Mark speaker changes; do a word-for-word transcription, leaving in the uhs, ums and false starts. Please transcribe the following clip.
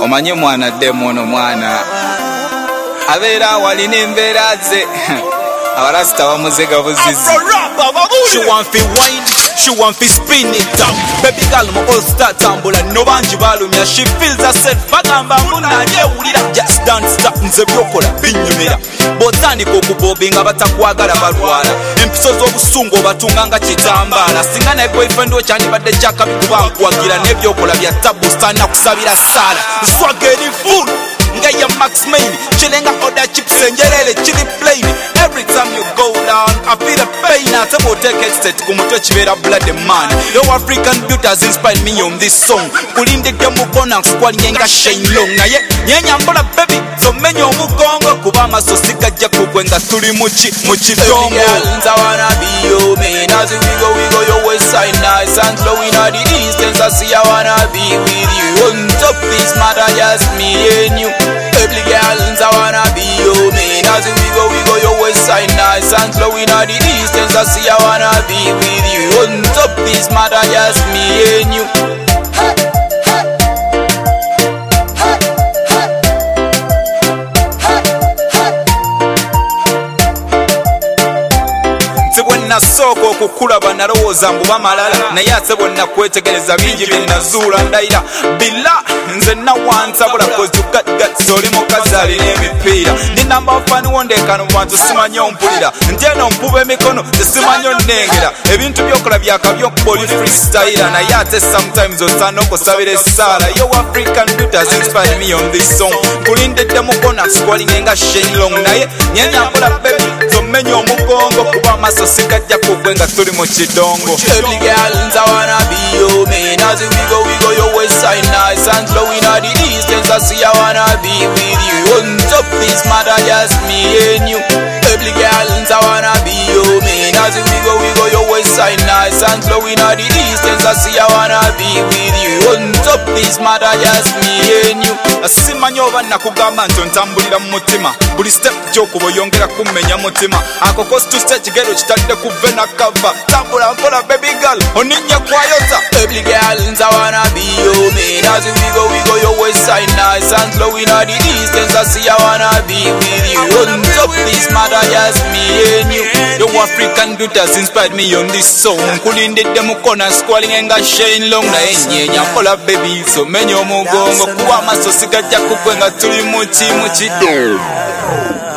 Speaker 1: omanye mwana demo ono mwana abeera walina embeera ze abarasita bamuzega buzizi.
Speaker 2: She want fi wine, she want fi spin it up. Baby girl mo all star tambula no banji balumya. She feels herself bagamba munaye ulira. Just don't stop nze byokola binyumira. Botandika okubobinga batakwagala balwala. Empiso z'obusungu obatunganga kitambala. Singa naye boyfriend okyandibadde kyaka bikubankwagira n'ebyokola bya tabu sana kusabira sala. Swageri full Ngaya Max Main, chilling out other chips and jelly, chili plain. Every time you go down, I feel the pain. I tell you take it set, come touch me a bloody man. Your African beauty has inspired me on this song. Pulling the demo bonang, squalling and shine long. Na ye, nyambola baby, so many of Mukongo, Kubama, so sick at Jacob when the Turi Muchi, Muchi Tongo. I wanna be your man. As we go, we go your west side, nice and slow in the east. And I see I wanna be with you. On top this matter, just me and you. Every girl, I wanna be your man. As we go, we go your west side, nice and slow in the distance. I see I wanna be with you. On top this matter, just me and you. Hey, hey, hey, hey, hey, hey. When I saw okukula banalowooza mbu bamalala naye ate bonna kwetegereza bingi bye nazuula ndayira bila nze nawantabula kozi gatgat oli mukazi alina emipiira ndi namba fani wondekano mu bantu simanyi ompulira nti eno mpuba emikono tesimanyi onnengera ebintu byokola byakabyo oli freestyler naye ate sometimes osaana okusabira essaala yo African beauty has inspired me on this song kulindedde mukona squalling nga Shane Long naye nyenyambula baby tomenya omugongo kuba amaso sigajja kugwenga tuli mu kidongo. Every girl I wanna be your man. As we go we go your west side nice and slow in the distance. I see I wanna be with you. On top this matter just me and you. Every girl I wanna be your man. As we go we go your west side nice and slow in the distance. I see I wanna be with you. On top this matter just me and you. Asimanyi oba nakugamba nti ontambulira mu mutima buli step gy'okuba oyongera kummenya mutima ako kositusa ekigero kitadde ku vena kava tambula mpola baby girl oninnya kwayoza. Every girl I wanna be your man. As we go we go your west side nice and slow in the distance. I see I wanna be with you. On top this matter just me and you. Your African beauty has inspired me on this song. Kulindedde mukona squalling nga Shane Long naye nyeenya mpola baby so menya omugongo kuba amaso sigajja kugwenga tuli muki mu kidongo.